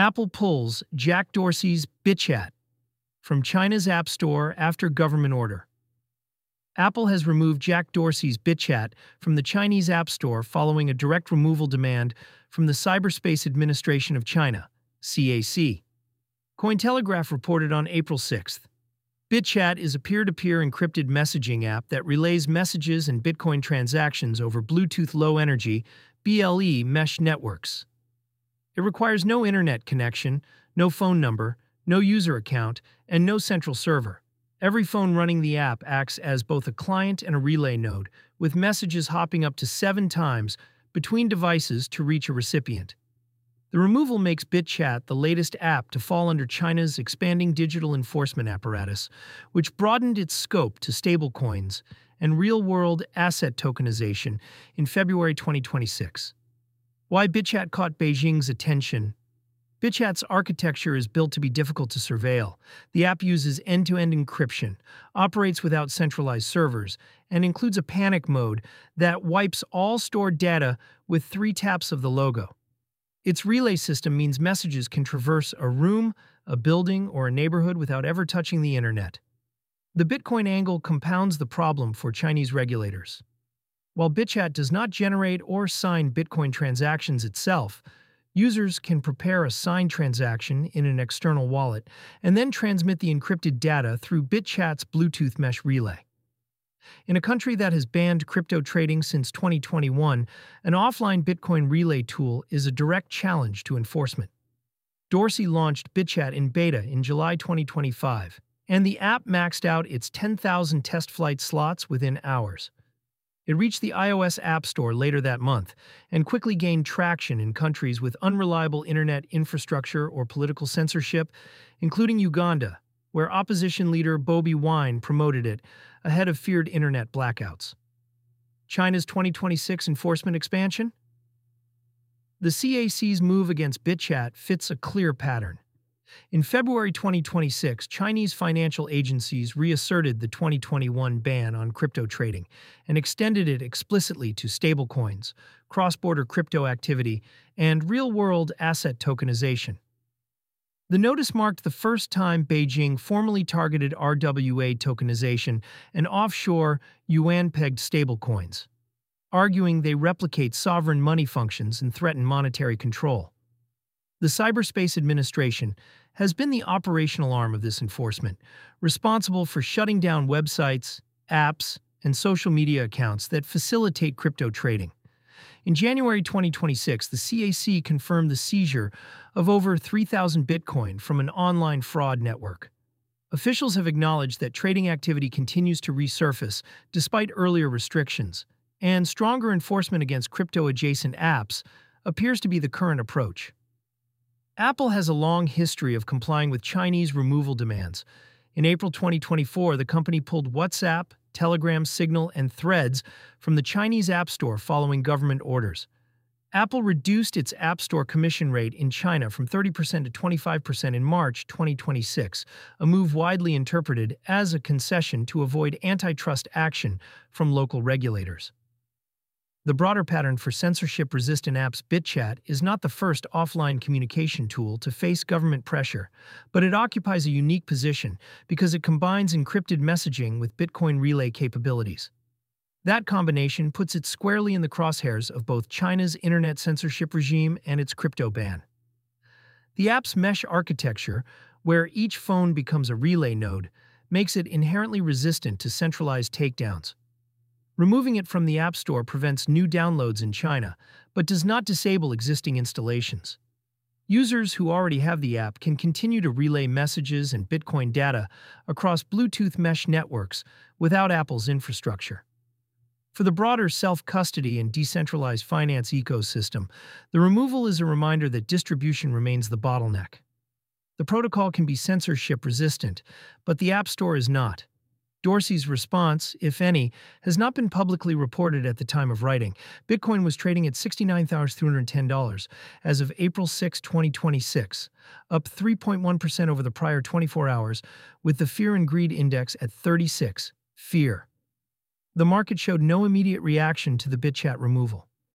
Apple pulls Jack Dorsey's BitChat from China's App Store after government order. Apple has removed Jack Dorsey's BitChat from the Chinese App Store following a direct removal demand from the Cyberspace Administration of China, CAC. Cointelegraph reported on April 6th. BitChat is a peer-to-peer encrypted messaging app that relays messages and Bitcoin transactions over Bluetooth Low Energy (BLE) mesh networks. It requires no internet connection, no phone number, no user account, and no central server. Every phone running the app acts as both a client and a relay node, with messages hopping up to 7 times between devices to reach a recipient. The removal makes BitChat the latest app to fall under China's expanding digital enforcement apparatus, which broadened its scope to stablecoins and real-world asset tokenization in February 2026. Why BitChat caught Beijing's attention? BitChat's architecture is built to be difficult to surveil. The app uses end-to-end encryption, operates without centralized servers, and includes a panic mode that wipes all stored data with 3 taps of the logo. Its relay system means messages can traverse a room, a building, or a neighborhood without ever touching the internet. The Bitcoin angle compounds the problem for Chinese regulators. While BitChat does not generate or sign Bitcoin transactions itself, users can prepare a signed transaction in an external wallet and then transmit the encrypted data through BitChat's Bluetooth mesh relay. In a country that has banned crypto trading since 2021, an offline Bitcoin relay tool is a direct challenge to enforcement. Dorsey launched BitChat in beta in July 2025, and the app maxed out its 10,000 test flight slots within hours. It reached the iOS App Store later that month and quickly gained traction in countries with unreliable internet infrastructure or political censorship, including Uganda, where opposition leader Bobi Wine promoted it ahead of feared internet blackouts. China's 2026 enforcement expansion? The CAC's move against BitChat fits a clear pattern. In February 2026, Chinese financial agencies reasserted the 2021 ban on crypto trading and extended it explicitly to stablecoins, cross-border crypto activity, and real-world asset tokenization. The notice marked the first time Beijing formally targeted RWA tokenization and offshore yuan-pegged stablecoins, arguing they replicate sovereign money functions and threaten monetary control. The Cyberspace Administration has been the operational arm of this enforcement, responsible for shutting down websites, apps, and social media accounts that facilitate crypto trading. In January 2026, the CAC confirmed the seizure of over 3,000 Bitcoin from an online fraud network. Officials have acknowledged that trading activity continues to resurface despite earlier restrictions, and stronger enforcement against crypto-adjacent apps appears to be the current approach. Apple has a long history of complying with Chinese removal demands. In April 2024, the company pulled WhatsApp, Telegram, Signal, and Threads from the Chinese App Store following government orders. Apple reduced its App Store commission rate in China from 30% to 25% in March 2026, a move widely interpreted as a concession to avoid antitrust action from local regulators. The broader pattern for censorship-resistant apps BitChat is not the first offline communication tool to face government pressure, but it occupies a unique position because it combines encrypted messaging with Bitcoin relay capabilities. That combination puts it squarely in the crosshairs of both China's internet censorship regime and its crypto ban. The app's mesh architecture, where each phone becomes a relay node, makes it inherently resistant to centralized takedowns. Removing it from the App Store prevents new downloads in China, but does not disable existing installations. Users who already have the app can continue to relay messages and Bitcoin data across Bluetooth mesh networks without Apple's infrastructure. For the broader self-custody and decentralized finance ecosystem, the removal is a reminder that distribution remains the bottleneck. The protocol can be censorship-resistant, but the App Store is not. Dorsey's response, if any, has not been publicly reported at the time of writing. Bitcoin was trading at $69,310 as of April 6, 2026, up 3.1% over the prior 24 hours, with the Fear and Greed Index at 36, fear. The market showed no immediate reaction to the BitChat removal.